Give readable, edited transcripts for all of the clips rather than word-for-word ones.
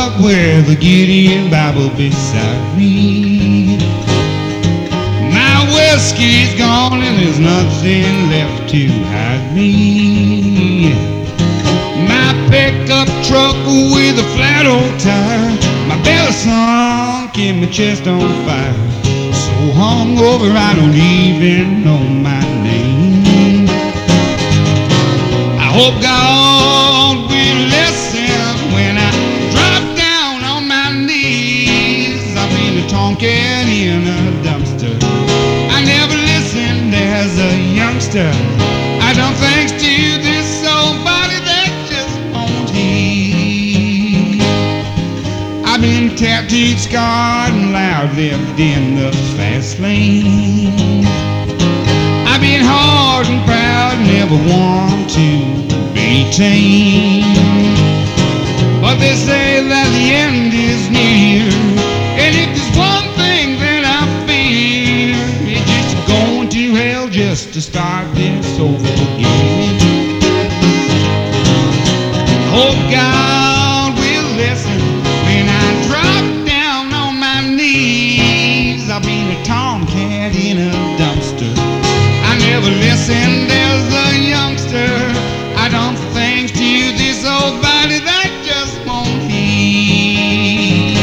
up with a Gideon Bible beside me. My whiskey's gone and there's nothing left to hide me. My pickup truck with a flat old tire, my belly sunk and my chest on fire. So hungover I don't even know my name. I hope God will listen when I drop down on my knees. I've been a tomcat in a dumpster. I never listened as a youngster. I done things to this old body that just won't heal. I've been tattooed, scarred, and loud lived in the fast lane. I've been hard and proud, never want to be tamed. But they say that the end is near, and if there's one thing that I fear, it's just going to hell just to start this over again. Hope God will listen when I drop down on my knees. I've been a tomcat in a dumpster. I never listened as a youngster. I done things to this old body that just won't heal.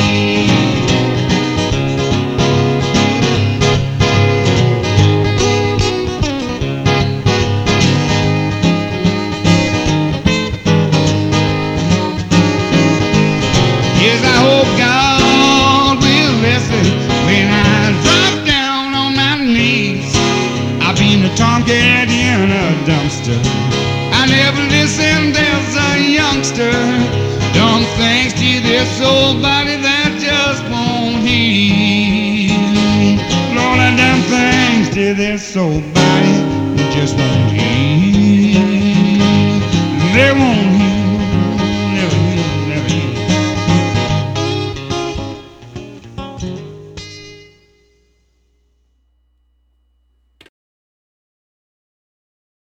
Yes, I hope God will listen when I drop down on my knees. I've been a tomcat in a dumpster. I never listened as a youngster. Done things to this old body that just won't heal. Lord, I done things to this old body that just won't heal. They won't